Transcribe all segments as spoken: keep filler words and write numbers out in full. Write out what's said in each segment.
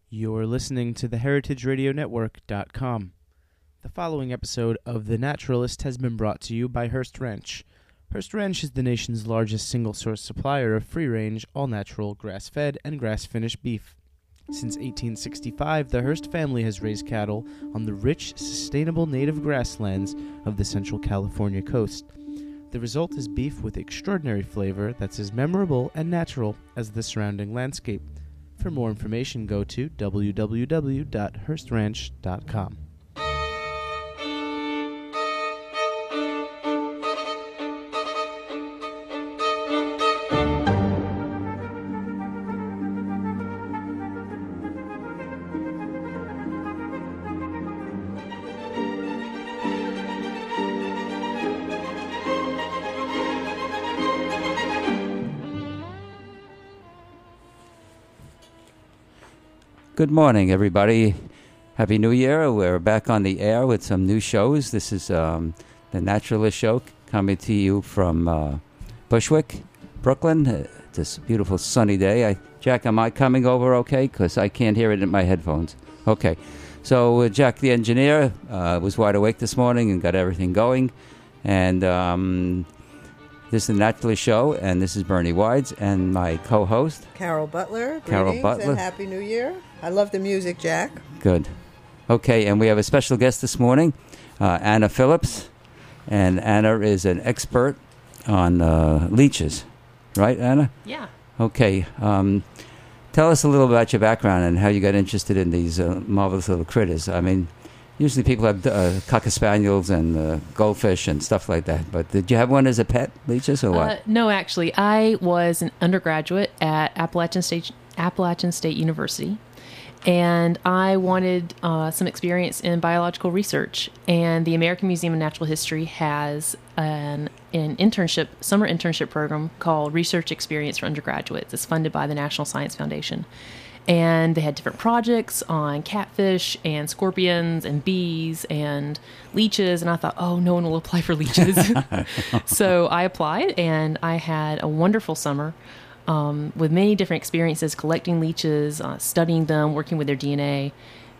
You're listening to the heritage radio network dot com. The following episode of The Naturalist has been brought to you by Hearst Ranch. Hearst Ranch is the nation's largest single-source supplier of free-range, all-natural, grass-fed, and grass-finished beef. Since eighteen sixty-five, the Hearst family has raised cattle on the rich, sustainable native grasslands of the Central California coast. The result is beef with extraordinary flavor that's as memorable and natural as the surrounding landscape. For more information, go to w w w dot hearst ranch dot com. Good morning, everybody. Happy New Year. We're back on the air with some new shows. This is um, The Naturalist Show coming to you from uh, Bushwick, Brooklyn. Uh, this beautiful sunny day. I, Jack, am I coming over okay? Because I can't hear it in my headphones. Okay. So uh, Jack, the engineer, uh, was wide awake this morning and got everything going. And um, this is The Naturalist Show, and this is Bernie Wides, and my co-host, Carol Butler. Carol Greetings Butler. And Happy New Year. I love the music, Jack. Good. Okay, and we have a special guest this morning, uh, Anna Phillips. And Anna is an expert on uh, leeches. Right, Anna? Yeah. Okay. Um, tell us a little about your background and how you got interested in these uh, marvelous little critters. I mean, usually people have uh, cocker spaniels and uh, goldfish and stuff like that. But did you have one as a pet, leeches, or what? Uh, no, actually, I was an undergraduate at Appalachian State Appalachian State University, and I wanted uh, some experience in biological research. And the American Museum of Natural History has an, an internship, summer internship program called Research Experience for Undergraduates. It's funded by the National Science Foundation. And they had different projects on catfish and scorpions and bees and leeches. And I thought, oh, no one will apply for leeches. So I applied, and I had a wonderful summer um, with many different experiences collecting leeches, uh, studying them, working with their D N A.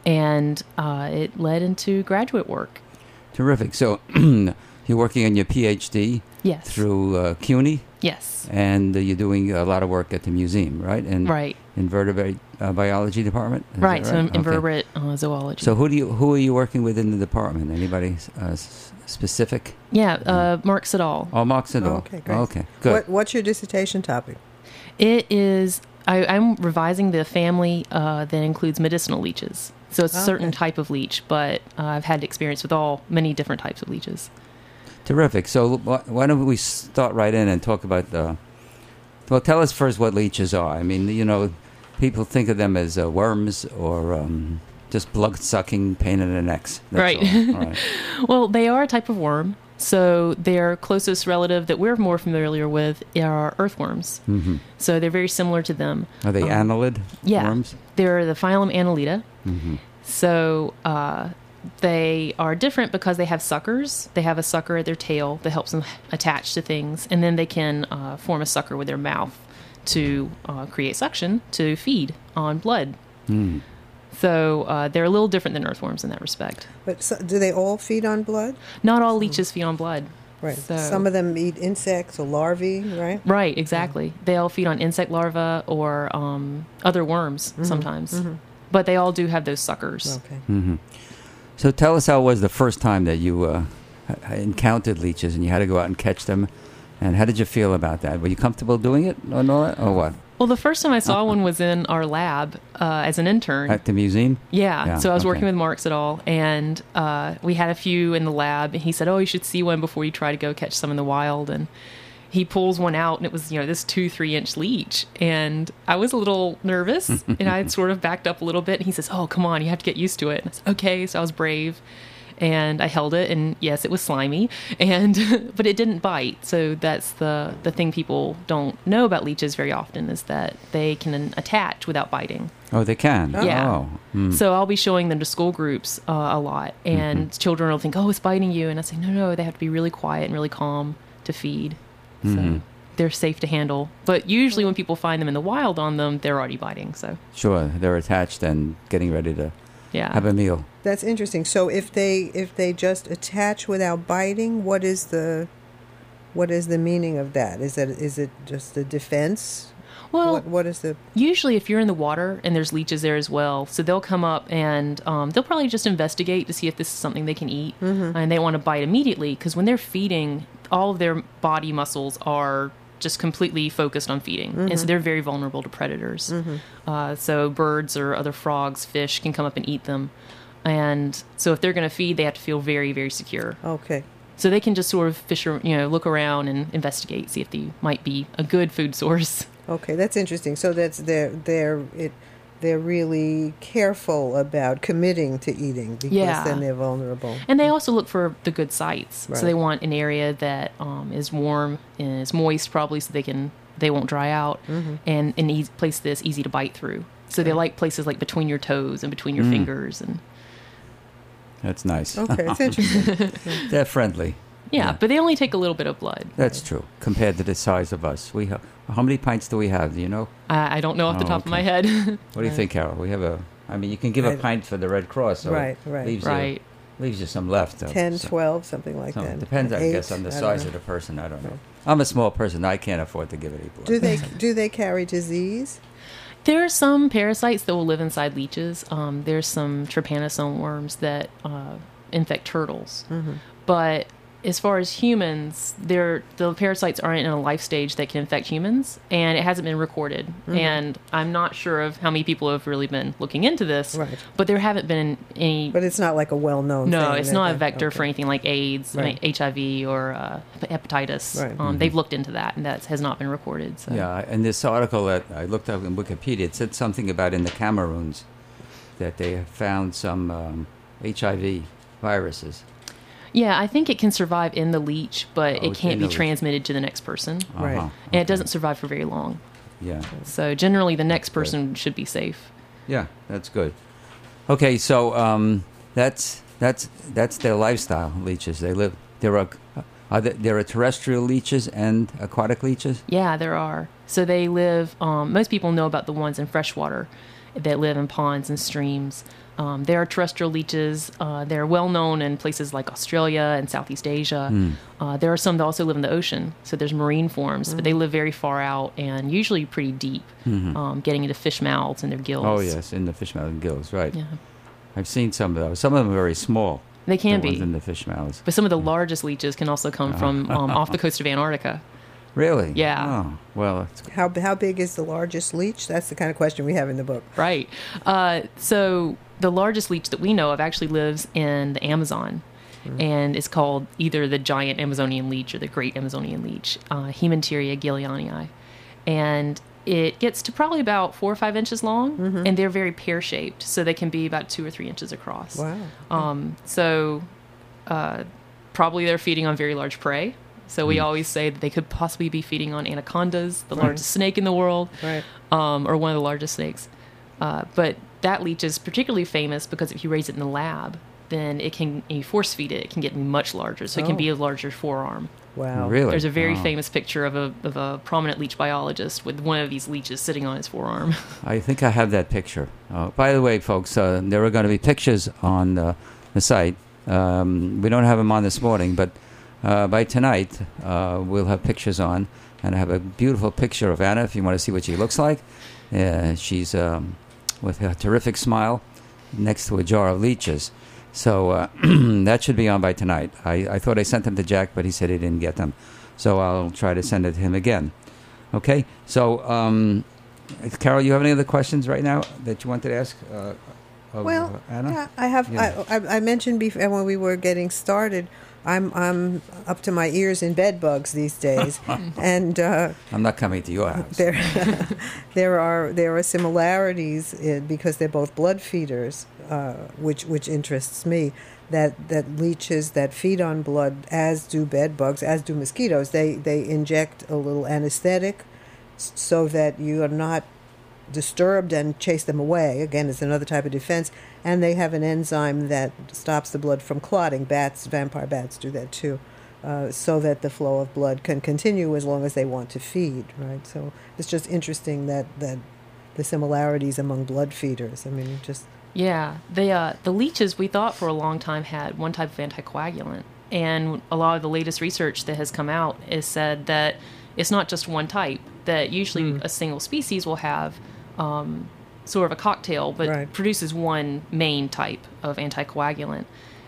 And uh, it led into graduate work. Terrific. So you're working on your P H D Yes. through uh, CUNY? Yes. And uh, you're doing a lot of work at the museum, right? And Right. Invertebrate uh, biology department? Is Right. that So Okay. invertebrate uh, zoology. So who do you who are you working with in the department? Anybody uh, s- specific? yeah, uh, Mark Siddall. Oh, Mark Siddall. Oh, okay, great. Okay, good. What, what's your dissertation topic? It is, I, I'm revising the family uh, that includes medicinal leeches. So it's a certain Okay. type of leech, but uh, I've had experience with all many different types of leeches. Terrific. So wh- why don't we start right in and talk about the... Well, tell us first what leeches are. I mean, you know, people think of them as uh, worms or um, just blood-sucking pain in the necks. That's Right. all. All right. Well, they are a type of worm. So their closest relative that we're more familiar with are earthworms. Mm-hmm. So they're very similar to them. Are they Um, annelid Yeah. worms? They're the phylum Annelida. Mm-hmm. So uh, they are different because they have suckers. They have a sucker at their tail that helps them attach to things, and then they can uh, form a sucker with their mouth to uh, create suction to feed on blood. Mm. So uh, they're a little different than earthworms in that respect. But so, do they all feed on blood? Not all leeches feed on blood. Right. So- Some of them eat insects or larvae, right? Right, exactly. They all feed on insect larvae or um, other worms sometimes. But they all do have those suckers. Okay. Mm-hmm. So tell us how it was the first time that you uh, h- encountered leeches and you had to go out and catch them. And how did you feel about that? Were you comfortable doing it or not? Or what? Well, the first time I saw one was in our lab uh, as an intern. At the museum? Yeah. Yeah, So I was okay. working with Mark Siddall, and uh, we had a few in the lab. And he said, "Oh, you should see one before you try to go catch some in the wild." And he pulls one out, and it was, you know, this two, three inch leech. And I was a little nervous, and I had sort of backed up a little bit. And he says, "Oh, come on, you have to get used to it." And I said, "Okay." So I was brave. And I held it, and yes, it was slimy, and but it didn't bite. So that's the the thing people don't know about leeches very often, is that they can attach without biting. Oh, they can? Yeah. Oh. Mm. So I'll be showing them to school groups uh, a lot, and Mm-hmm. children will think, "Oh, it's biting you," and I say, "No, no, they have to be really quiet and really calm to feed." Mhm. So they're safe to handle. But usually when people find them in the wild on them, they're already biting. So Sure, they're attached and getting ready to yeah. have a meal. That's interesting. So if they if they just attach without biting, what is the what is the meaning of that? Is that is it just a defense? Well, what what is the usually if you're in the water and there's leeches there as well, so they'll come up and um, they'll probably just investigate to see if this is something they can eat, Mm-hmm. and they want to bite immediately because when they're feeding, all of their body muscles are just completely focused on feeding, Mm-hmm. and so they're very vulnerable to predators. Uh, so birds or other frogs, fish can come up and eat them, and so if they're going to feed, they have to feel very, very secure. okay? So they can just sort of fish, ar- you know, look around and investigate, see if they might be a good food source. Okay, that's interesting. So that's they're they're it they're really careful about committing to eating because Yeah. then they're vulnerable. And they also look for the good sites. Right. So they want an area that um, is warm and is moist, probably, so they can they won't dry out, Mm-hmm. and an easy place that's easy to bite through. So they like places like between your toes and between your Mm. fingers, and That's nice. Okay, it's interesting. They're friendly. yeah, Yeah. But they only take a little bit of blood. That's true. Compared to the size of us, we have. How many pints do we have? Do you know? I, I don't know off the Oh, top of my okay. head. What do you think, Carol? We have a. I mean, you can give a I- pint for the Red Cross, so Right, it right. leaves Right. you leaves you some left. though. ten, So- twelve, something like so that. it depends, I Eight, guess, on the I don't size know. of the person. I don't know. Right. I'm a small person. I can't afford to give any blood. Do they do they carry disease? There are some parasites that will live inside leeches. Um, there's some trypanosome worms that uh, infect turtles. Mm-hmm. But as far as humans, they're, the parasites aren't in a life stage that can infect humans, and it hasn't been recorded. Mm-hmm. And I'm not sure of how many people have really been looking into this, Right. but there haven't been any. But it's not like a well-known no, thing. it's that- not a that- vector okay. for anything like AIDS, Right. H I V, or uh, hepatitis. Right. Um, They've looked into that, and that has not been recorded. So. Yeah, and this article that I looked up in Wikipedia, it said something about in the Cameroons that they have found some um, H I V viruses. Yeah, I think it can survive in the leech, but Oh, it it's can't in be the leech. transmitted to the next person. Right. Uh-huh. And it doesn't survive for very long. Yeah, So generally, the next That's good. person should be safe. yeah, that's good. Okay, so um, that's that's that's their lifestyle. Leeches. They live. There are are there, there are terrestrial leeches and aquatic leeches. Yeah, there are. So they live. Um, most people know about the ones in freshwater that live in ponds and streams. Um, there are terrestrial leeches. Uh, they're well known in places like Australia and Southeast Asia. Hmm. Uh, there are some that also live in the ocean. So there's marine forms, but they live very far out and usually pretty deep, um, getting into fish mouths and their gills. Mm-hmm. Oh yes, in the fish mouth and gills, right? Yeah, I've seen some of those. Some of them are very small. they can the ones be. in the fish mouths. But some of the largest leeches can also come from um, off the coast of Antarctica. Really? Yeah. Oh, well, it's, How how big is the largest leech? That's the kind of question we have in the book. Right. Uh, so the largest leech that we know of actually lives in the Amazon, and is called either the giant Amazonian leech or the great Amazonian leech, uh, Hemanteria gillianii. And it gets to probably about four or five inches long, and they're very pear-shaped, so they can be about two or three inches across. Wow. Um, so uh, probably they're feeding on very large prey. So we always say that they could possibly be feeding on anacondas, the Right. largest snake in the world, Right. um, or one of the largest snakes. Uh, but that leech is particularly famous because if you raise it in the lab, then it can, and you force feed it, it can get much larger. So it can Oh. be a larger forearm. Wow. really. There's a very Wow. famous picture of a, of a prominent leech biologist with one of these leeches sitting on his forearm. I think I have that picture. Uh, by the way, folks, uh, there are going to be pictures on uh, the site. Um, we don't have them on this morning, but uh, by tonight uh, we'll have pictures on, and I have a beautiful picture of Anna if you want to see what she looks like. Uh, she's um, with a terrific smile next to a jar of leeches. So uh, that should be on by tonight. I, I thought I sent them to Jack, but he said he didn't get them. So I'll try to send it to him again. Okay? So, um, Carol, you have any other questions right now that you wanted to ask uh, of Well, uh, Anna? yeah, I have. Yeah. I, I, I mentioned before when we were getting started. I'm I'm up to my ears in bed bugs these days, and uh, I'm not coming to your house. there there are there are similarities in, because they're both blood feeders, uh, which which interests me. That that leeches that feed on blood, as do bed bugs, as do mosquitoes. They they inject a little anesthetic, s- so that you are not disturbed and chase them away. Again, it's another type of defense. And they have an enzyme that stops the blood from clotting. Bats, vampire bats, do that too. uh, so that the flow of blood can continue as long as they want to feed, right? So it's just interesting that, that the similarities among blood feeders. I mean, just... Yeah, the uh, the leeches we thought for a long time had one type of anticoagulant, and a lot of the latest research that has come out has said that it's not just one type. That usually mm. a single species will have um, sort of a cocktail, but right. produces one main type of anticoagulant.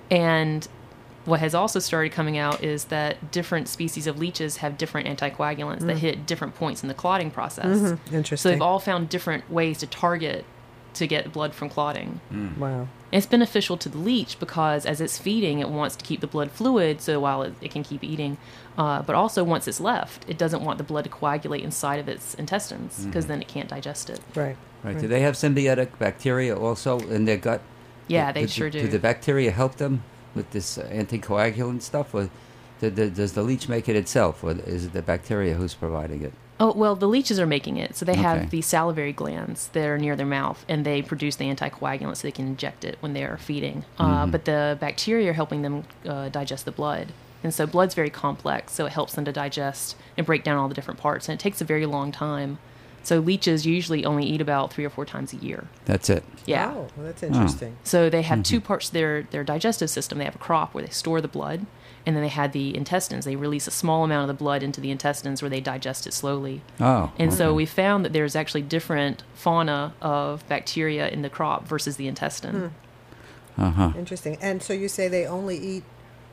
And what has also started coming out is that different species of leeches have different anticoagulants mm. that hit different points in the clotting process. Mm-hmm. Interesting. So they've all found different ways to target to get blood from clotting. Mm. Wow. And it's beneficial to the leech because as it's feeding, it wants to keep the blood fluid so while it, it can keep eating. Uh, but also once it's left, it doesn't want the blood to coagulate inside of its intestines because mm. then it can't digest it. Right. Right. right. Do they have symbiotic bacteria also in their gut? Yeah, they do, sure do. Do the bacteria help them with this uh, anticoagulant stuff? Or do, do, does the leech make it itself? Or is it the bacteria who's providing it? Oh, well, the leeches are making it. So they Okay. have these salivary glands that are near their mouth, and they produce the anticoagulant so they can inject it when they are feeding. Uh, Mhm. but the bacteria are helping them uh, digest the blood. And so blood's very complex, so it helps them to digest and break down all the different parts. And it takes a very long time. So leeches usually only eat about three or four times a year. That's it. Yeah. Oh, well, that's interesting. So they have Mhm. two parts to their, their digestive system. They have a crop where they store the blood, and then they had the intestines. They release a small amount of the blood into the intestines where they digest it slowly. Oh. And so okay. we found that there's actually different fauna of bacteria in the crop versus the intestine. Hmm. Uh-huh. Interesting. And so you say they only eat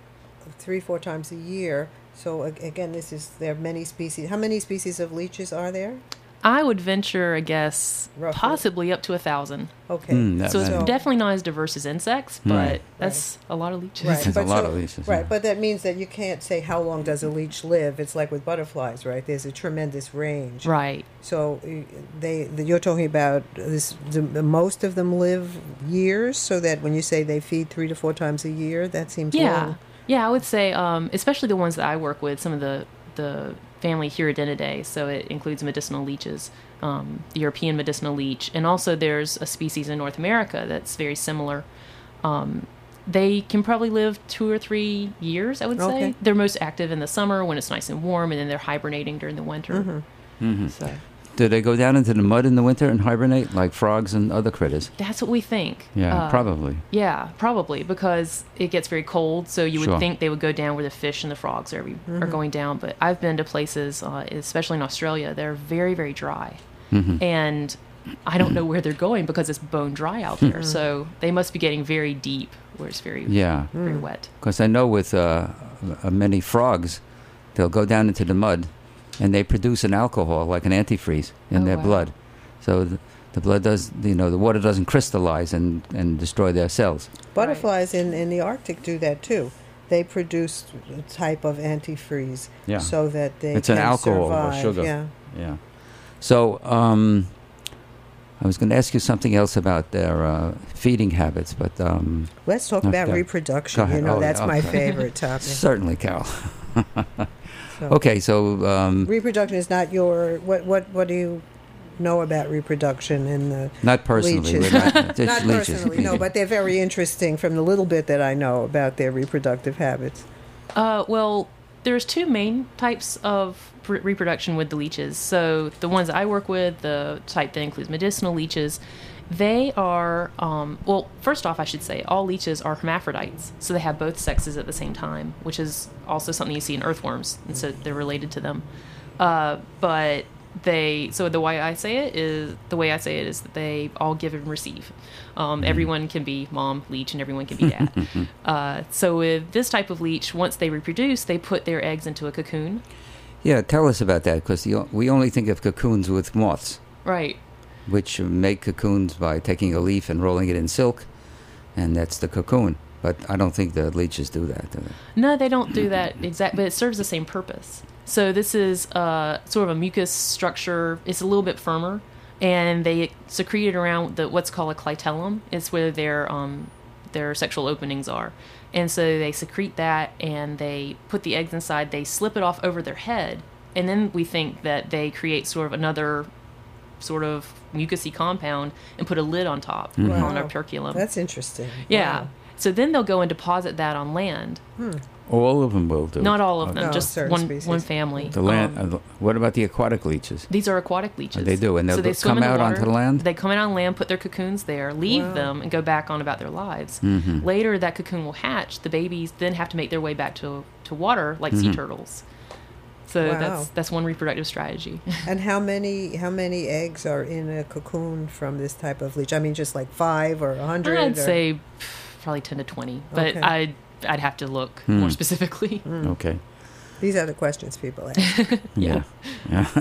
three, four times a year. So ag- again, this is there are many species. How many species of leeches are there? I would venture a guess Roughly. possibly up to a thousand. Okay. Mm, that So it's many. definitely not as diverse as insects, but Right. that's a lot of leeches. Right. There's a But lot so- of leeches. Right, yeah. but that means that you can't say how long does a leech live. It's like with butterflies, right? There's a tremendous range. Right. So uh, they, the, you're talking about this. The, the most of them live years, so that when you say they feed three to four times a year, that seems Yeah. long. Yeah, I would say, um, especially the ones that I work with, some of the, the family Hirudinidae, so it includes medicinal leeches, um, the European medicinal leech, and also there's a species in North America that's very similar. Um, they can probably live two or three years, I would say. Okay. They're most active in the summer when it's nice and warm, and then they're hibernating during the winter. Mhm. Mhm. So Do they go down into the mud in the winter and hibernate like frogs and other critters? that's what we think. Yeah, Uh, probably. Yeah, probably because it gets very cold. So you would Sure. think they would go down where the fish and the frogs are, are going down. But I've been to places, uh, especially in Australia, they're very, very dry. Mhm. And I don't know where they're going because it's bone dry out there. So they must be getting very deep where it's very, Yeah, very wet. because I know with uh, uh, many frogs, they'll go down into the mud, and they produce an alcohol like an antifreeze in Oh, their wow. blood. So the, the blood does, you know, the water doesn't crystallize and, and destroy their cells. Butterflies in, in the Arctic do that too. They produce a type of antifreeze Yeah. so that they It's an can alcohol or survive. sugar. Yeah. Yeah. So um, I was going to ask you something else about their uh, feeding habits, but um, Let's talk about Okay. reproduction. Go ahead. You know, Oh, that's yeah, my okay. favorite topic. certainly, Carol. So, Okay, so um, reproduction is not your. What what what do you know about reproduction in the not personally, leeches? we're not, just not leeches. personally, no, but they're very interesting from the little bit that I know about their reproductive habits. Uh, well, there's two main types of pr- reproduction with the leeches. So the ones I work with, the type that includes medicinal leeches, they are, um, well, first off, I should say, all leeches are hermaphrodites. So they have both sexes at the same time, which is also something you see in earthworms, and so they're related to them. Uh, but they, so the way I say it is, the way I say it is that they all give and receive. Um, everyone can be mom leech and everyone can be dad. uh, so with this type of leech, once they reproduce, they put their eggs into a cocoon. Yeah, tell us about that, because we only think of cocoons with moths, Right. which make cocoons by taking a leaf and rolling it in silk, and that's the cocoon. But I don't think the leeches do that. Do they? No, they don't do that exactly, but it serves the same purpose. So this is uh, sort of a mucus structure. It's a little bit firmer, and they secrete it around the what's called a clitellum. It's where their um, their sexual openings are, and so they secrete that, and they put the eggs inside. They slip it off over their head, and then we think that they create sort of another sort of mucousy compound and put a lid on top, Mhm. called an Wow. operculum. That's interesting. Yeah. Wow. So then they'll go and deposit that on land. Hmm. All of them will do. Not all of them, No, just certain one species. one family. The land. Um, uh, what about the aquatic leeches? These are aquatic leeches. They do, and they'll so they go- swim come in the out water. onto the land? They come out on land, put their cocoons there, leave Wow. them, and go back on about their lives. Mhm. Later, that cocoon will hatch. The babies then have to make their way back to to water, like sea Mhm. turtles. So Wow. that's that's one reproductive strategy. And how many how many eggs are in a cocoon from this type of leech? I mean, just like five or a hundred? I'd or- say pff, probably ten to twenty, but Okay. I'd I'd have to look Hmm. more specifically. Okay. These are the questions people ask. Yeah. Yeah.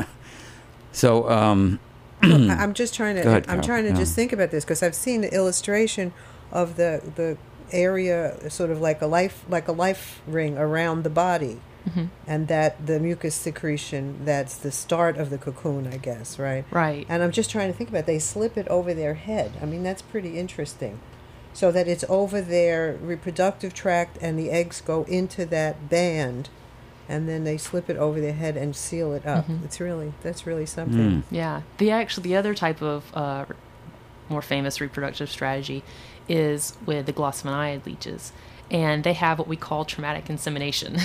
so, um, I- I'm just trying to. Go ahead, I'm Carol. trying to Yeah. just think about this because I've seen the illustration of the the area, sort of like a life like a life ring around the body, Mhm. and that the mucus secretion. That's the start of the cocoon, I guess, right? Right. And I'm just trying to think about it. They slip it over their head. I mean, that's pretty interesting. So that it's over their reproductive tract and the eggs go into that band and then they slip it over their head and seal it up. Mhm. It's really, that's really something. mm, Yeah. The actually the other type of uh, more famous reproductive strategy is with the glossophonaid leeches, and they have what we call traumatic insemination.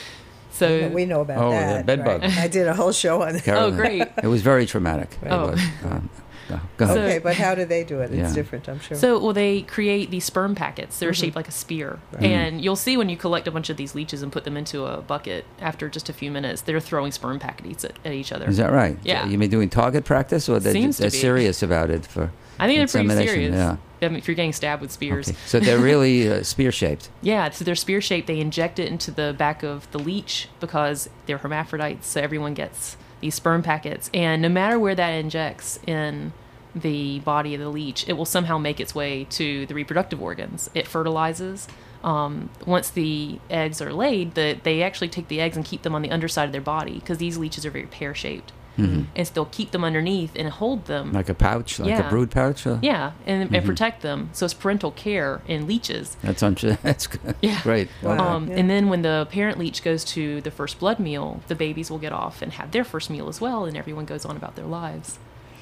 so But we know about Oh, the that. bed right? bug. I did a whole show on that. Carolyn, Oh, great. It was very traumatic. It Oh. was. Um, go- go ahead. Okay, but how do they do it? It's Yeah. different, I'm sure. So, well, they create these sperm packets. They're Mhm. shaped like a spear. Right. And you'll see when you collect a bunch of these leeches and put them into a bucket, after just a few minutes, they're throwing sperm packets at, at each other. Is that right? Yeah. You mean doing target practice, or they're, Seems they're to be. serious about it for I think they're pretty insemination? serious. Yeah. I mean, if you're getting stabbed with spears. Okay. So they're really uh, spear shaped. Yeah, so they're spear shaped. They inject it into the back of the leech because they're hermaphrodites, so everyone gets these sperm packets. And no matter where that injects in the body of the leech, it will somehow make its way to the reproductive organs. It fertilizes. Um, once the eggs are laid, the, they actually take the eggs and keep them on the underside of their body because these leeches are very pear shaped. Mhm. And so they'll keep them underneath and hold them. Like a pouch, like Yeah. a brood pouch. Or? yeah, and, Mhm. and protect them. So it's parental care in leeches. That's un- That's good. Yeah. Great. Wow. Um, Yeah. And then when the parent leech goes to the first blood meal, the babies will get off and have their first meal as well, and everyone goes on about their lives.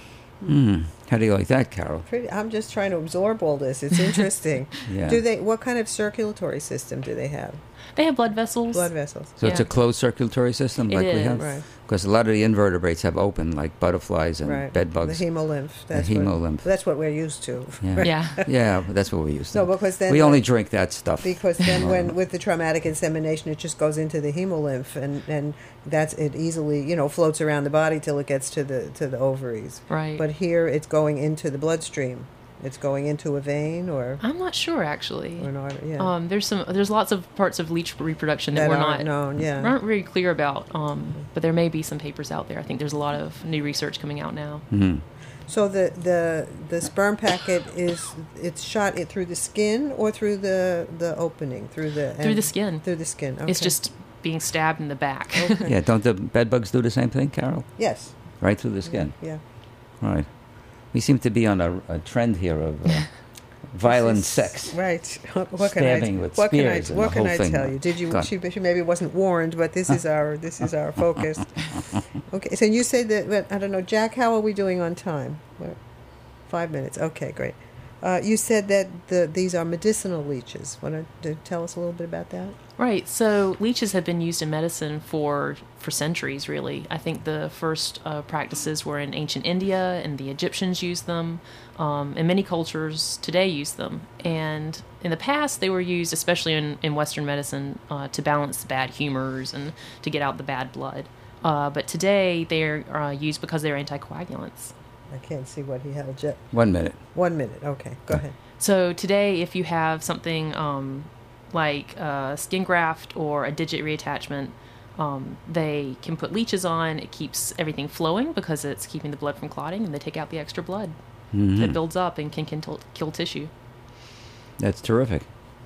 Mm. How do you like that, Carol? Pretty, I'm just trying to absorb all this. It's interesting. Yeah. Do they? What kind of circulatory system do they have? They have blood vessels. Blood vessels. So it's Yeah. a closed circulatory system, It like we is. have, Right. because a lot of the invertebrates have open, like butterflies and Right. bed bugs. The hemolymph. The That's hemolymph. What, that's what we're used to. Yeah. Yeah. Yeah, but that's what we used to. No, because then we only drink that stuff. because then when with the traumatic insemination, it just goes into the hemolymph, and and that's it easily you know floats around the body till it gets to the to the ovaries. Right. But here it's going into the bloodstream. It's going into a vein or I'm not sure actually. or an artery. Yeah. Um, there's some. There's lots of parts of leech reproduction that, that we're aren't not known. Yeah. aren't very clear about. Um, but there may be some papers out there. I think there's a lot of new research coming out now. Mhm. So the, the the sperm packet is it's shot it through the skin or through the the opening through the Through the skin. through the skin. It's Okay. just being stabbed in the back. Okay. Yeah, don't the bed bugs do the same thing, Carol? Yes. Right through the skin. Yeah. Right. We seem to be on a, a trend here of uh, violent This is- sex. Right. What can I Stabbing with what can I spears and what the can whole I thing. tell you? Did Go you on. she, she maybe wasn't warned, but this is our this is our focus. Okay. So you said that but I don't know, Jack, how are we doing on time? What, five minutes. Okay, great. Uh, you said that the these are medicinal leeches. Want to tell us a little bit about that? Right. So leeches have been used in medicine for for centuries. Really, I think the first uh, practices were in ancient India, and the Egyptians used them, um, and many cultures today use them. And in the past, they were used, especially in, in Western medicine, uh, to balance bad humors and to get out the bad blood. Uh, but today, they're uh, used because they're anticoagulants. I can't see what he held. Je- One minute. One minute. Okay, go ahead. So today, if you have something um, like a skin graft or a digit reattachment, um, they can put leeches on. It keeps everything flowing because it's keeping the blood from clotting, and they take out the extra blood Mhm. that builds up and can, can t- kill tissue. That's terrific.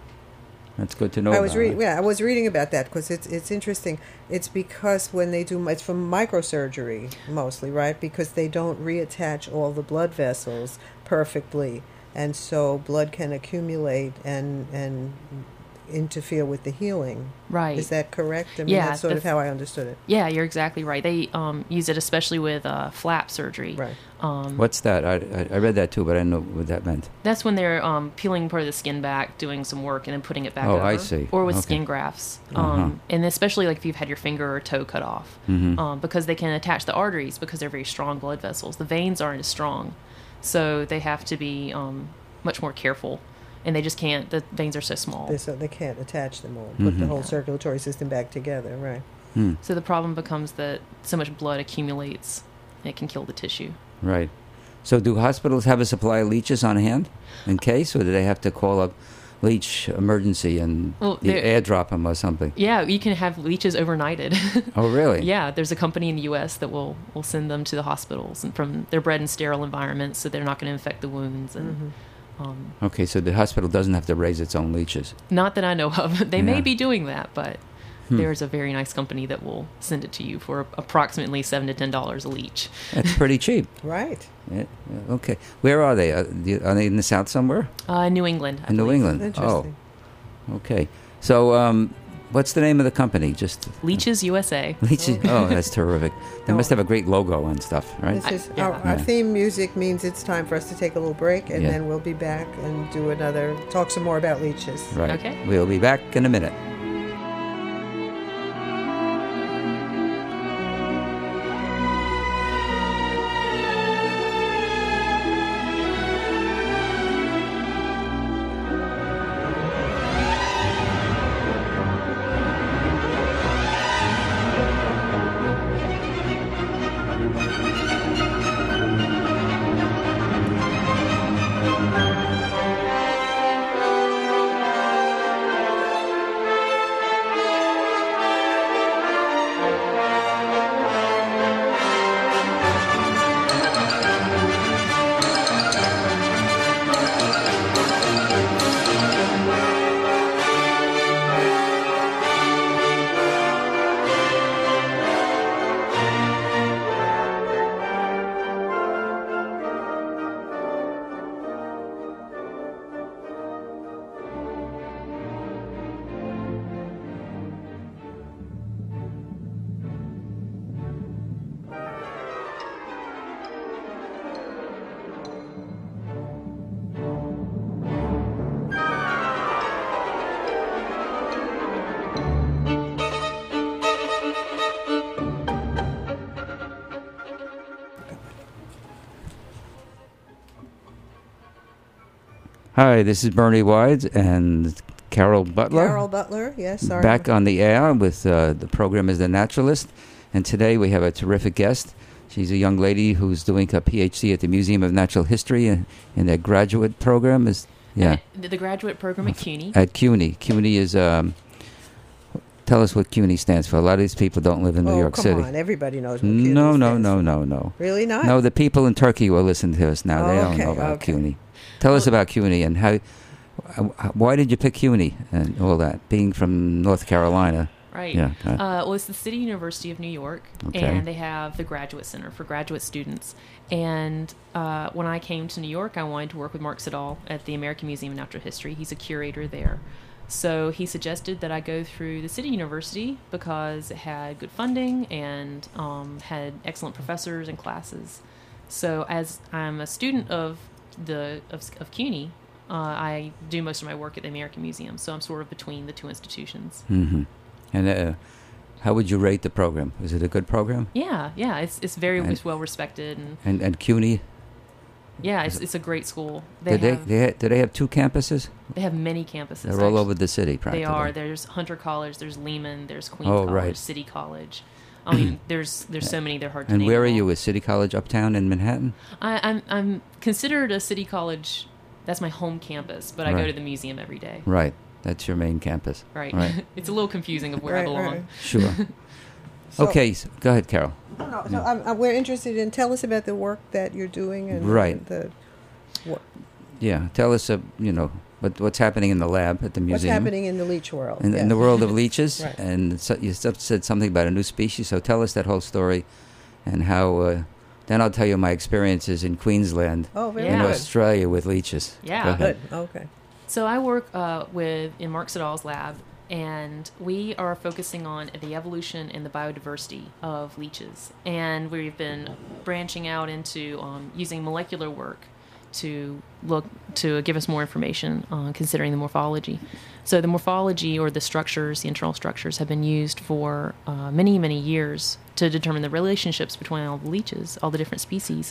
That's good to know. I was about, reading. right? Yeah, I was reading about that because it's it's interesting. It's because when they do, it's from microsurgery mostly, right? Because they don't reattach all the blood vessels perfectly, and so blood can accumulate and and interfere with the healing. Right. Is that correct? I mean, Yeah, that's sort the of how I understood it. Yeah, you're exactly right. They um, use it especially with uh, flap surgery. Right. Um, What's that? I, I, I read that too, but I didn't know what that meant. That's when they're um, peeling part of the skin back, doing some work, and then putting it back Oh, over. I see. Or with Okay. skin grafts. Uh-huh. Um, and especially like if you've had your finger or toe cut off. Mhm. Um, because they can attach the arteries because they're very strong blood vessels. The veins aren't as strong. So they have to be um, much more careful. And they just can't, the veins are so small. They, so they can't attach them all, put the Mhm. whole circulatory system back together, right? Hmm. So the problem becomes that so much blood accumulates, and it can kill the tissue. Right. So do hospitals have a supply of leeches on hand in case, or do they have to call up leech emergency and Well, you they're- airdrop them or something? Yeah, you can have leeches overnighted. Oh, really? Yeah, there's a company in the U S that will, will send them to the hospitals, and from they're bred in sterile environments, so they're not going to infect the wounds. And Mm-hmm. um, Okay, so the hospital doesn't have to raise its own leeches. not that I know of, they Yeah. may be doing that, but Hmm. there's a very nice company that will send it to you for approximately seven to ten dollars a leech. That's pretty cheap. Right. Yeah, yeah, okay. Where are they? Are, do- are they in the South somewhere? Uh, New England. I In New believe. England? Interesting. Oh, okay. So um, what's the name of the company? Just Leeches U S A. Leeches. Okay. Oh, that's terrific. They must have a great logo and stuff, right? This is I- our, yeah. our Yeah. theme music means it's time for us to take a little break, and Yeah. then we'll be back and do another, talk some more about leeches. Right. Okay. We'll be back in a minute. Hi, this is Bernie Wise and Carol Butler. Carol Butler, yes, sorry. Back on the air with uh, the program is The Naturalist. And today we have a terrific guest. She's a young lady who's doing a P H D at the Museum of Natural History in, in their graduate program. Is yeah, The, the graduate program at CUNY. at CUNY. CUNY is, um, tell us what CUNY stands for. A lot of these people don't live in New oh, York come City. on, everybody knows what CUNY No, no, stands no, for. no, no. Really not? No, the people in Turkey will listen to us now. They Oh, don't okay, know about okay. CUNY. Tell us about CUNY and how. uh, Why did you pick CUNY and all that? Being from North Carolina. Right. Yeah. uh, Uh, well, it's the City University of New York, Okay. and they have the Graduate Center for graduate students. And uh, when I came to New York, I wanted to work with Mark Siddall at the American Museum of Natural History. He's a curator there. So he suggested that I go through the City University because it had good funding and um, had excellent professors and classes. So as I'm a student of the of, of CUNY, uh, I do most of my work at the American Museum. So I'm sort of between the two institutions. hmm And uh, how would you rate the program? Is it a good program? Yeah, yeah, it's it's very And- it's well respected, and And and CUNY, yeah, it's it's a great school. They did they, have they ha- do they have two campuses? they have many campuses. They're all actually. over the city, They practically. are. There's Hunter College. There's Lehman. There's Queens Oh, College. right. City College. I mean, there's there's so many. They're hard to And name where are them you? all. Is City College uptown in Manhattan? I, I'm I'm considered a City College. That's my home campus, but I go Right. to the museum every day. Right. That's your main campus. Right. Right. It's a little confusing of where I Right, belong. right. Sure. So- okay. So go ahead, Carol. No, no, so I'm, I'm, we're interested in, tell us about the work that you're doing and Right. the, what, Yeah. Tell us, uh, you know, what, what's happening in the lab at the what's museum. happening in the leech world. in, yes. in the world of leeches. Right. And so you s- said something about a new species. So tell us that whole story and how. Uh, then I'll tell you my experiences in Queensland Oh, very and Yeah. good. Australia with leeches. Yeah. Go ahead. Good, okay. So I work uh, with in Mark Siddall's lab, and we are focusing on the evolution and the biodiversity of leeches. And we've been branching out into um, using molecular work to look to give us more information on considering the morphology. So the morphology, or the structures, the internal structures, have been used for uh, many, many years to determine the relationships between all the leeches, all the different species.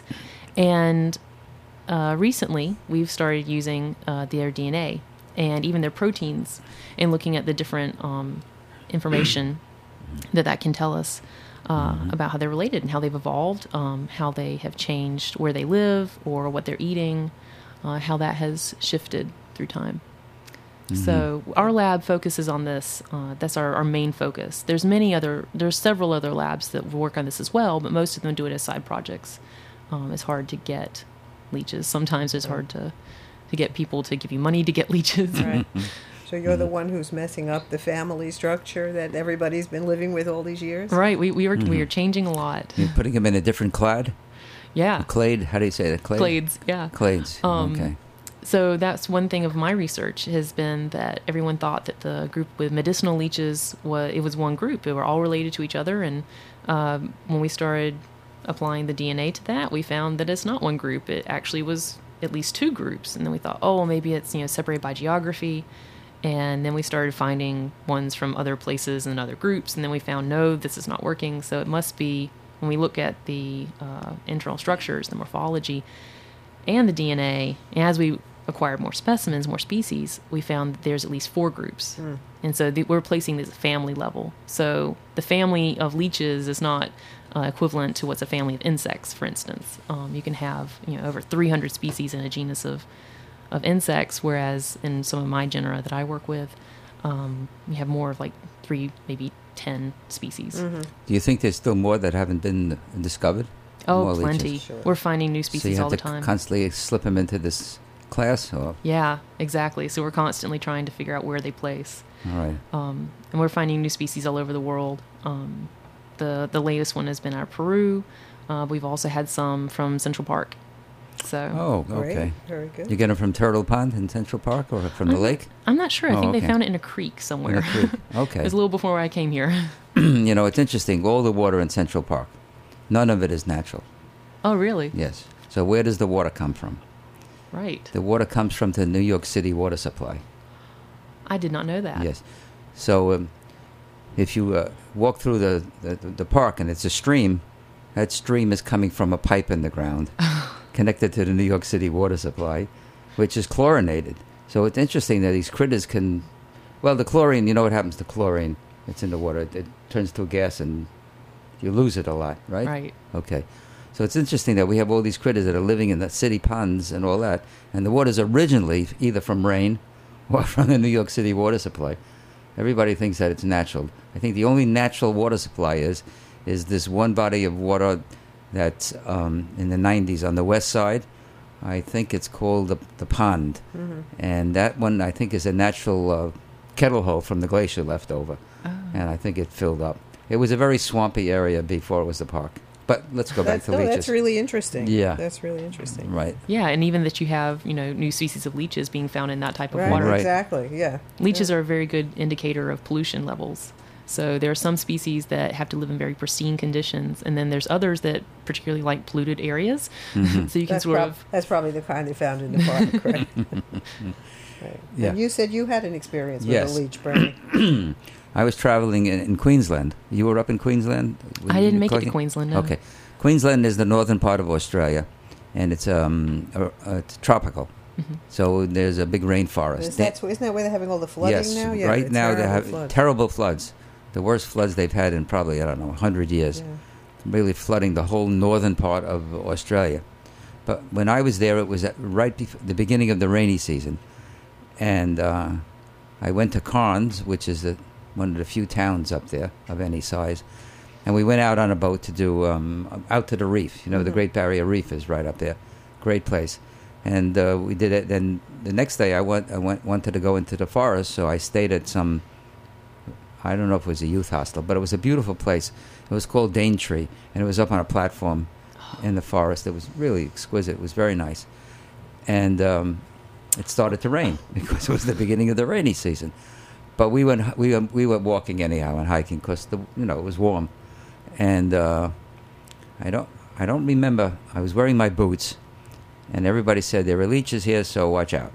And uh, recently, we've started using uh, their D N A and even their proteins, and looking at the different um, information that that can tell us uh, mm-hmm. about how they're related and how they've evolved, um, how they have changed where they live or what they're eating, uh, how that has shifted through time. Mm-hmm. So our lab focuses on this. Uh, that's our, our main focus. There's many other, there's several other labs that work on this as well, but most of them do it as side projects. Um, it's hard to get leeches. Sometimes it's hard to, to get people to give you money to get leeches. Right. So you're the one who's messing up the family structure that everybody's been living with all these years? Right. We we are mm-hmm. we are changing a lot. You're putting them in a different clade? Yeah. A clade? How do you say that? Clade? Clades, yeah. Clades, um, okay. So that's one thing of my research has been that everyone thought that the group with medicinal leeches, was, it was one group. They were all related to each other. And um, when we started applying the D N A to that, we found that it's not one group. It actually was at least two groups. And then we thought, oh, well, maybe it's, you know, separated by geography. And then we started finding ones from other places and other groups. And then we found, no, this is not working. So it must be, when we look at the uh, internal structures, the morphology, and the D N A, as we acquired more specimens, more species, we found that there's at least four groups. Mm. And so the, we're placing this at family level. So the family of leeches is not uh, equivalent to what's a family of insects, for instance. Um, you can have, you know, over three hundred species in a genus of of insects, whereas in some of my genera that I work with, um, we have more of like three, maybe ten species. Mm-hmm. Do you think there's still more that haven't been discovered? Oh, more plenty. Sure. We're finding new so species you all have the to time. constantly slip them into this class? Or? Yeah, exactly. So we're constantly trying to figure out where they place. All right. Um, and we're finding new species all over the world. Um, the, the latest one has been out of Peru. Uh, we've also had some from Central Park. So Oh, okay. Great. Very good. You get them from Turtle Pond in Central Park or from the I'm, lake? I'm not sure. I Oh, think okay. they found it in a creek somewhere. In a creek. Okay. It was a little before I came here. You know, it's interesting. All the water in Central Park, none of it is natural. Oh, really? Yes. So where does the water come from? Right. The water comes from the New York City water supply. I did not know that. Yes. So um, if you uh, walk through the, the, the park and it's a stream, that stream is coming from a pipe in the ground connected to the New York City water supply, which is chlorinated. So it's interesting that these critters can... Well, the chlorine, you know what happens to chlorine? It's in the water. It, it turns to a gas and you lose it a lot, right? Right. Okay. So it's interesting that we have all these critters that are living in the city ponds and all that, and the water's originally either from rain or from the New York City water supply. Everybody thinks that it's natural. I think the only natural water supply is is this one body of water that's um, in the nineties on the west side. I think it's called the, the pond. Mm-hmm. And that one, I think, is a natural uh, kettle hole from the glacier left over. Oh. And I think it filled up. It was a very swampy area before it was the park. But let's go back That's, to no, leeches. that's really interesting. Yeah. That's really interesting. Right. Yeah, and even that you have, you know, new species of leeches being found in that type of Right, water. Right. exactly. Yeah. Leeches yeah. are a very good indicator of pollution levels. So there are some species that have to live in very pristine conditions, and then there's others that particularly like polluted areas. Mhm. So you can That's, sort prob- of... that's probably the kind they found in the park, right? Right. Yeah. And you said you had an experience with Yes. a leech, Bernie. I was traveling in, in Queensland. You were up in Queensland? I didn't make it to collecting? Queensland, no. Okay. Queensland is the northern part of Australia, and it's um uh, uh, it's tropical. Mm-hmm. So there's a big rainforest. Is that, isn't that where they're having all the flooding yes, now? Yeah, right it's now they terrible have flood. terrible floods. The worst floods they've had in probably, I don't know, one hundred years. Yeah. Really flooding the whole northern part of Australia. But when I was there, it was at right before the beginning of the rainy season. And uh, I went to Cairns, which is the, one of the few towns up there of any size. And we went out on a boat to do, um, out to the reef. You know, the Mhm. Great Barrier Reef is right up there. Great place. And uh, we did it. Then the next day I went, I went, wanted to go into the forest, so I stayed at some, I don't know if it was a youth hostel, but it was a beautiful place. It was called Daintree, and it was up on a platform in the forest. It was really exquisite. It was very nice. And um, it started to rain because it was the beginning of the rainy season. But we went we went, we went walking anyhow and hiking because the you know it was warm, and uh, I don't I don't remember. I was wearing my boots, and everybody said there are leeches here, so watch out.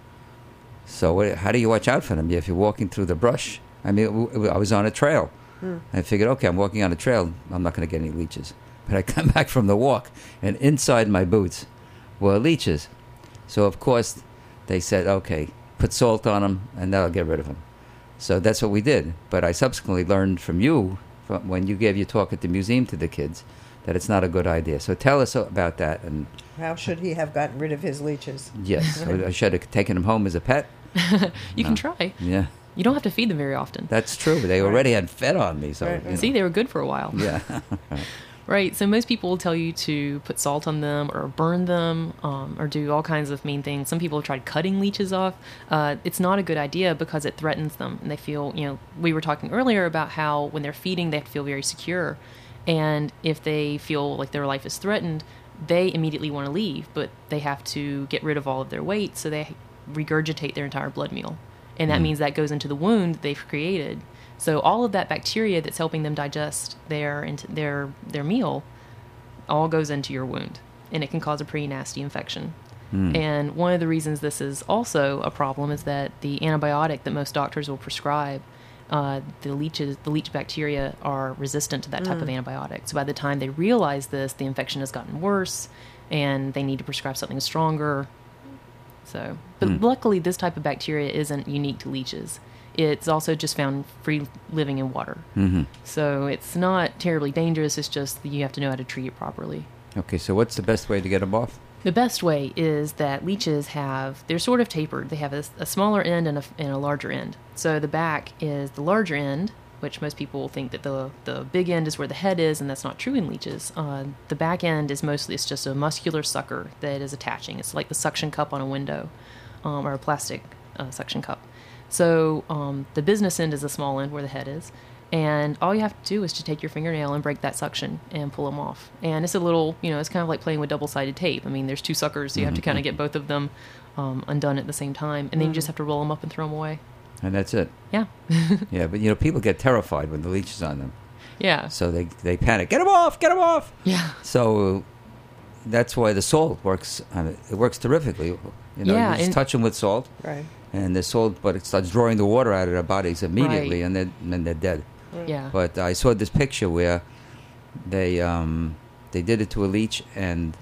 So what, how do you watch out for them if you're walking through the brush? I mean, w- w- I was on a trail. Hmm. I figured, okay, I'm walking on a trail. I'm not going to get any leeches. But I come back from the walk, and inside my boots were leeches. So of course they said, okay, put salt on them, and that'll get rid of them. So that's what we did. But I subsequently learned from you, from when you gave your talk at the museum to the kids, that it's not a good idea. So tell us about that. And How should he have gotten rid of his leeches? yes, I should have taken him home as a pet. You No. can try. Yeah, You don't have to feed them very often. that's true. They already had fed on me, so Right. you know. See, they were good for a while. Yeah. Right. So most people will tell you to put salt on them or burn them um, or do all kinds of mean things. Some people have tried cutting leeches off. Uh, it's not a good idea because it threatens them. And they feel, you know, we were talking earlier about how when they're feeding, they have to feel very secure. And if they feel like their life is threatened, they immediately want to leave, but they have to get rid of all of their weight. So they regurgitate their entire blood meal. And that Mm. means that goes into the wound that they've created. So all of that bacteria that's helping them digest their into their their meal all goes into your wound, and it can cause a pretty nasty infection. Mm. And one of the reasons this is also a problem is that the antibiotic that most doctors will prescribe, uh, the leeches, the leech bacteria are resistant to that type of antibiotic. So by the time they realize this, the infection has gotten worse, and they need to prescribe something stronger. So, but Mm. luckily, this type of bacteria isn't unique to leeches. It's also just found free living in water. Mhm. So it's not terribly dangerous. It's just that you have to know how to treat it properly. Okay, so what's the best way to get them off? The best way is that leeches have, they're sort of tapered. They have a, a smaller end and a, and a larger end. So the back is the larger end, which most people will think that the the big end is where the head is, and that's not true in leeches. Uh, the back end is mostly, it's just a muscular sucker that is attaching. It's like the suction cup on a window, um, or a plastic uh, suction cup. So um, the business end is the small end where the head is. And all you have to do is to take your fingernail and break that suction and pull them off. And it's a little, you know, it's kind of like playing with double-sided tape. I mean, there's two suckers, so you have to kind of get both of them um, undone at the same time. And then you just have to roll them up and throw them away. And that's it. Yeah. Yeah, but you know, people get terrified when the leech is on them, Yeah. so they they panic. Get them off! Get them off! Yeah. So that's why the salt works. I mean, it works terrifically. You know, Yeah, you just and- touch them with salt, Right. and the salt, but it starts drawing the water out of their bodies immediately, Right. and then and then they're dead. Yeah. But I saw this picture where they um, they did it to a leech, and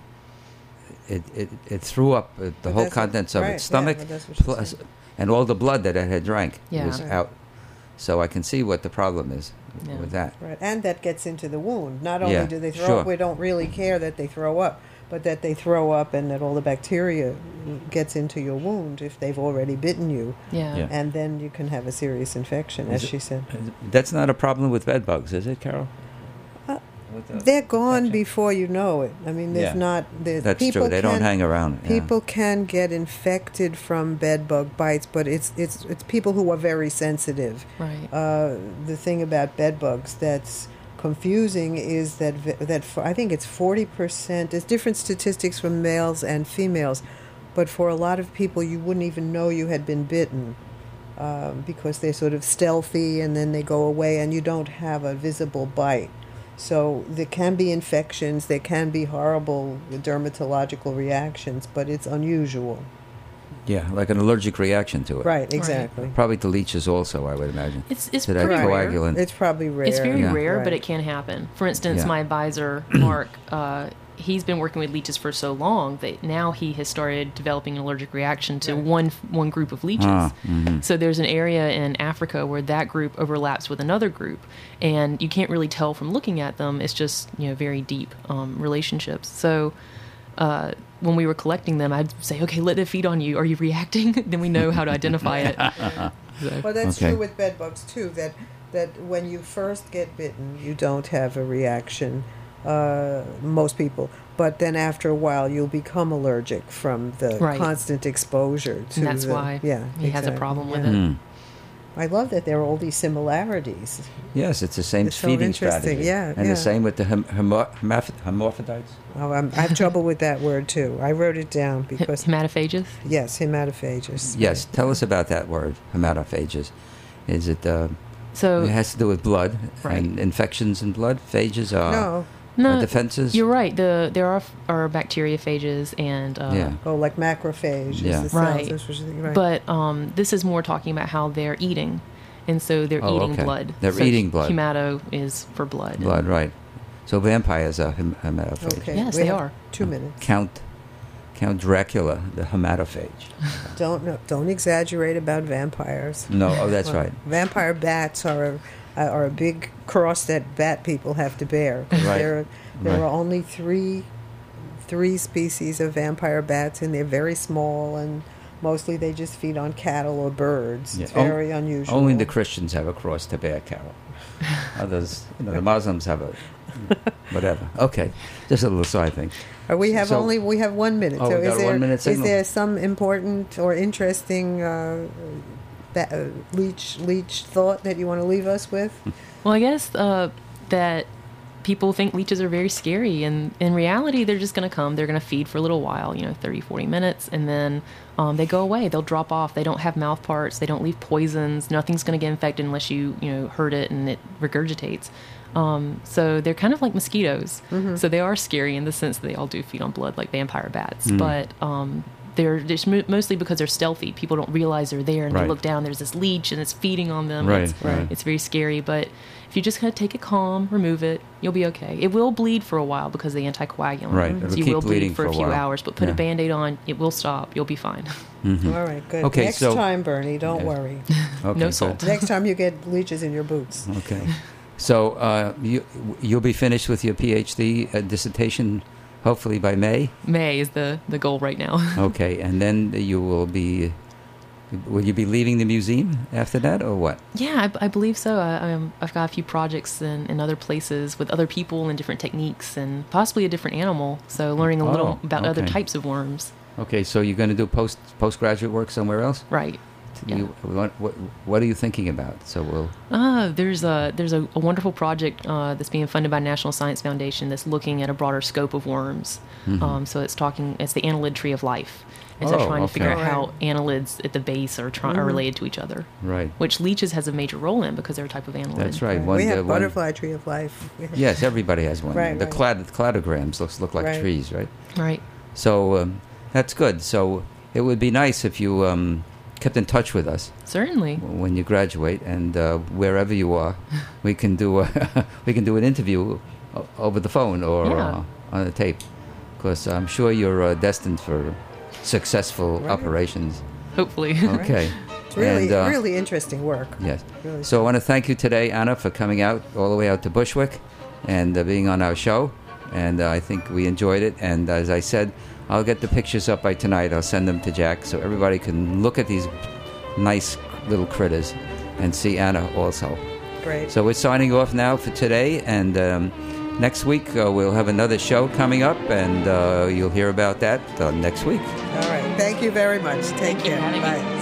it it, it threw up uh, the But whole that's what- contents of right, its stomach, yeah, but that's what she plus, said. and all the blood that it had drank Yeah. was Right. out. So I can see what the problem is Yeah. with that. Right, and that gets into the wound. Not only Yeah, do they throw sure. up, we don't really care that they throw up, but that they throw up and that all the bacteria gets into your wound if they've already bitten you, Yeah. Yeah. and then you can have a serious infection, as Is it- she said. That's not a problem with bed bugs, is it, Carol? Uh, With the- They're gone infection? before you know it. I mean, there's Yeah. not. There's, That's people true. They don't can- hang around. yeah. People can get infected from bed bug bites, but it's it's it's people who are very sensitive. Right. Uh, the thing about bed bugs that's confusing is that v- that for, I think it's forty percent. There's different statistics from males and females, but for a lot of people, you wouldn't even know you had been bitten um, because they're sort of stealthy and then they go away, and you don't have a visible bite. So there can be infections, there can be horrible dermatological reactions, but it's unusual. Yeah, like an allergic reaction to it. Right, exactly. Probably to leeches also, I would imagine. It's it's So that pretty rare. coagulant. It's probably rare. It's very Yeah. rare, Right. but it can happen. For instance, Yeah. my advisor, Mark, uh, he's been working with leeches for so long that now he has started developing an allergic reaction to Right. one one group of leeches. Ah, mhm. So there's an area in Africa where that group overlaps with another group, and you can't really tell from looking at them. It's just, you know, very deep um, relationships. So uh, when we were collecting them, I'd say, okay, let it feed on you. Are you reacting? Then we know how to identify it. So- Well, that's Okay. true with bed bugs too. That that when you first get bitten, you don't have a reaction. Uh, most people, but then after a while, you'll become allergic from the Right. constant exposure to. And that's the, why yeah, he has a exactly, problem with yeah. it. Mm. I love that there are all these similarities. Yes, it's the same It's so feeding interesting, strategy. yeah, And yeah. the same with the hem- hemo- hermaph- hermaphrodites. Oh, I'm, I have trouble with that word too. I wrote it down because Hematophages. yes, hematophages. Yes, tell us about that word, hematophages. Is it? Uh, So it has to do with blood Right. and infections in blood. Phages are, No, no, are defenses. you're right. The there are are bacteriophages and uh, Yeah. oh, like macrophage. Yeah. Is the cells. Right. That's what you're thinking, right. But um, this is more talking about how they're eating, and so they're Oh, eating okay. blood. They're So eating blood. Hemato is for blood. Blood, right? So vampires are hem- hematophage. okay, Yes, we they have are. Two minutes. Count, Count Dracula, the hematophage. Don't no, don't exaggerate about vampires. No, oh, that's Well, right. Vampire bats are a, are a big cross that bat people have to bear. 'Cause Right. There, are, there Right. are only three three species of vampire bats, and they're very small, and mostly they just feed on cattle or birds. Yeah. It's very unusual. Only the Christians have a cross to bear, Carol. Others, you know, the Muslims have a whatever. Okay, just a little side thing. Uh, we have So- only we have one minute. Oh, so we is got a there one-minute is signal. there some important or interesting uh, ba- uh, leech leech thought that you want to leave us with? Well, I guess uh, that people think leeches are very scary, and in reality, they're just going to come. They're going to feed for a little while, you know, thirty, forty minutes, and then um, they go away. They'll drop off. They don't have mouth parts. They don't leave poisons. Nothing's going to get infected unless you, you know, hurt it and it regurgitates. Um, so they're kind of like mosquitoes. Mm-hmm. So they are scary in the sense that they all do feed on blood like vampire bats. Mm. But um, they're just mo- mostly because they're stealthy. People don't realize they're there, and Right. they look down. There's this leech, and it's feeding on them. Right, It's, right. it's very scary. But if you just kind of take it calm, remove it, you'll be okay. It will bleed for a while because of the anticoagulant. Right, So it'll you keep will bleeding bleed for for a a few while. hours, but put Yeah. a Band-Aid on. It will stop. You'll be fine. Mhm. All right, good. Okay, Next so- time, Bernie, don't Yeah. worry. Okay, No good. salt. Next time you get leeches in your boots. Okay. So uh, you you'll be finished with your PhD uh, dissertation, hopefully by May. May is the, the goal right now. Okay, and then you will be. Will you be leaving the museum after that, or what? Yeah, I, I believe so. I, um, I've got a few projects in, in other places with other people and different techniques and possibly a different animal. So learning a Oh, little about other okay. types of worms. Okay, so you're going to do post postgraduate work somewhere else? Right. Yeah. You, what, what what are you thinking about? So we'll. Ah, there's a there's a, a wonderful project uh, that's being funded by National Science Foundation that's looking at a broader scope of worms. Mhm. Um, so it's talking it's the annelid tree of life. And so Oh, trying to figure out okay. how annelids at the base are try- are Mhm. related to each other, Right. which leeches has a major role in because they're a type of annelid. That's right. Right. One, we uh, have one- butterfly tree of life. Yes, everybody has one. Right, the right. clad cladograms looks look like Right. trees, right? Right. So um, that's good. So it would be nice if you um, kept in touch with us Certainly. when you graduate, and uh, wherever you are, we can do a we can do an interview o- over the phone or Yeah. uh, on the tape, because I'm sure you're uh, destined for successful Right. operations. Hopefully. Okay. It's really, And, uh, really interesting work. Yes. Really. So I want to thank you today, Anna, for coming out all the way out to Bushwick and uh, being on our show. And uh, I think we enjoyed it. And as I said, I'll get the pictures up by tonight. I'll send them to Jack so everybody can look at these nice little critters and see Anna also. Great. So we're signing off now for today. And um, next week uh, we'll have another show coming up. And uh, you'll hear about that uh, next week. All right. Thank you very much. Take Thank you care. for having me. Bye.